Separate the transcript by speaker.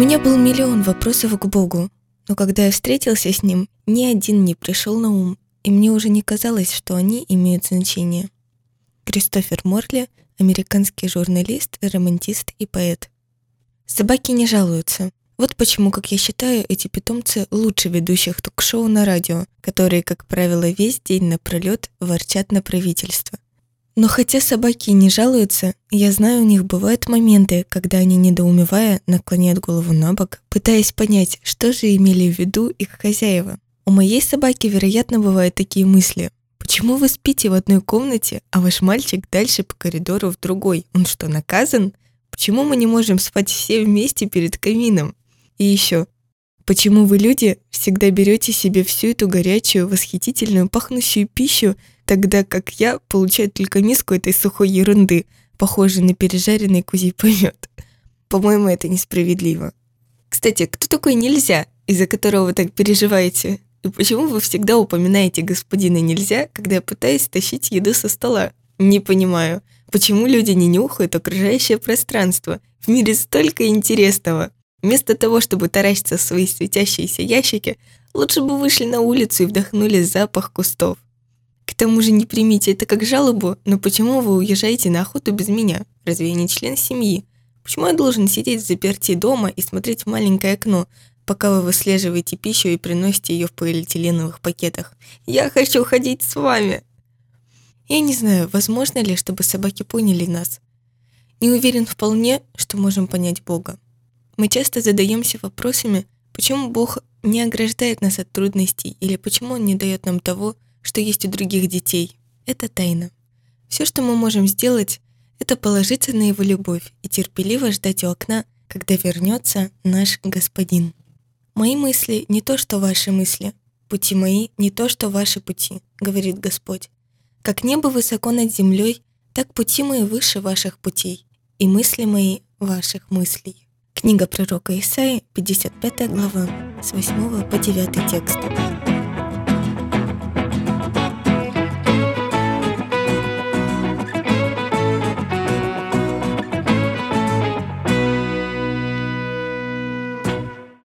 Speaker 1: меня был миллион вопросов к Богу, но когда я встретился с Ним, ни один не пришел на ум, и мне уже не казалось, что они имеют значение. Кристофер Морли, американский журналист, романтист и поэт. Собаки не жалуются. Вот почему, как я считаю, эти питомцы лучше ведущих ток-шоу на радио, которые, как правило, весь день напролет ворчат на правительство. Но хотя собаки не жалуются, я знаю, у них бывают моменты, когда они, недоумевая, наклоняют голову на бок, пытаясь понять, что же имели в виду их хозяева. У моей собаки, вероятно, бывают такие мысли. Почему вы спите в одной комнате, а ваш мальчик дальше по коридору в другой? Он что, наказан? Почему мы не можем спать все вместе перед камином? И еще, почему вы, люди, всегда берете себе всю эту горячую, восхитительную, пахнущую пищу, тогда как я получаю только миску этой сухой ерунды, похожей на пережаренный козий помет? По-моему, это несправедливо. Кстати, кто такой нельзя, из-за которого вы так переживаете? И почему вы всегда упоминаете господина нельзя, когда я пытаюсь тащить еду со стола? Не понимаю, почему люди не нюхают окружающее пространство? В мире столько интересного. Вместо того, чтобы таращиться в свои светящиеся ящики, лучше бы вышли на улицу и вдохнули запах кустов. К тому же не примите это как жалобу, но почему вы уезжаете на охоту без меня? Разве я не член семьи? Почему я должен сидеть взаперти дома и смотреть в маленькое окно, пока вы выслеживаете пищу и приносите ее в полиэтиленовых пакетах? Я хочу ходить с вами. Я не знаю, возможно ли, чтобы собаки поняли нас. Не уверен вполне, что можем понять Бога. Мы часто задаемся вопросами, почему Бог не ограждает нас от трудностей или почему Он не дает нам того, что есть у других детей. Это тайна. Все, что мы можем сделать, это положиться на Его любовь и терпеливо ждать у окна, когда вернется наш Господин. «Мои мысли не то, что ваши мысли, пути мои не то, что ваши пути», — говорит Господь. «Как небо высоко над землей, так пути мои выше ваших путей, и мысли мои ваших мыслей». Книга пророка Исаии, 55 глава, с 8 по 9 текст.